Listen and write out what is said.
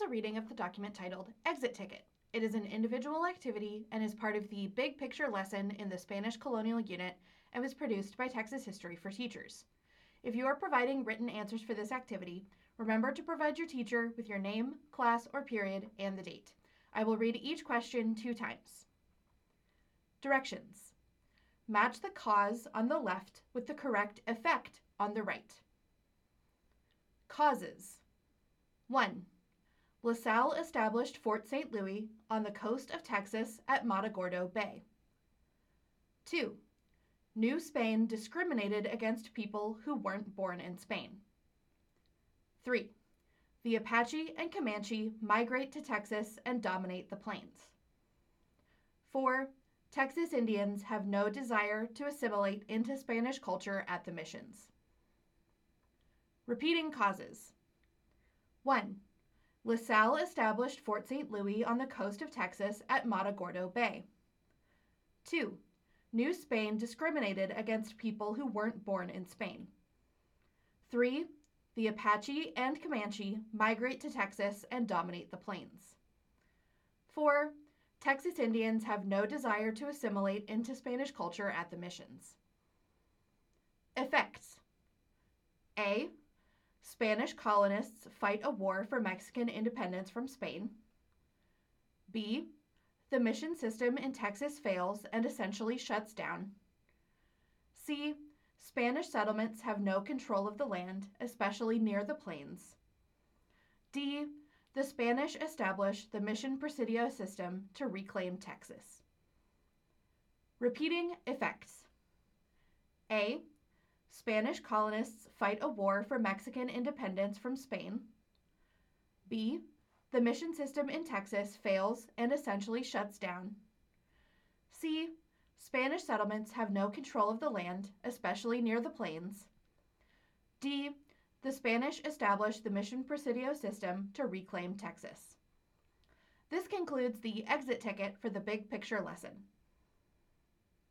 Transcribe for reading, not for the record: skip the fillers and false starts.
a reading of the document titled Exit Ticket. It is an individual activity and is part of the Big Picture lesson in the Spanish Colonial Unit and was produced by Texas History for Teachers. If you are providing written answers for this activity, remember to provide your teacher with your name, class, or period, and the date. I will read each question 2 times. Directions. Match the cause on the left with the correct effect on the right. Causes. 1. LaSalle established Fort St. Louis on the coast of Texas at Matagordo Bay. 2. New Spain discriminated against people who weren't born in Spain. 3. The Apache and Comanche migrate to Texas and dominate the plains. 4. Texas Indians have no desire to assimilate into Spanish culture at the missions. Repeating causes. 1. LaSalle established Fort St. Louis on the coast of Texas at Matagordo Bay. 2. New Spain discriminated against people who weren't born in Spain. 3. The Apache and Comanche migrate to Texas and dominate the plains. 4. Texas Indians have no desire to assimilate into Spanish culture at the missions. Effects. A. Spanish colonists fight a war for Mexican independence from Spain. B. The mission system in Texas fails and essentially shuts down. C. Spanish settlements have no control of the land, especially near the plains. D. The Spanish establish the Mission Presidio system to reclaim Texas. Repeating effects. A. Spanish colonists fight a war for Mexican independence from Spain. B. The mission system in Texas fails and essentially shuts down. C. Spanish settlements have no control of the land, especially near the plains. D. The Spanish establish the Mission Presidio system to reclaim Texas. This concludes the exit ticket for the Big Picture lesson.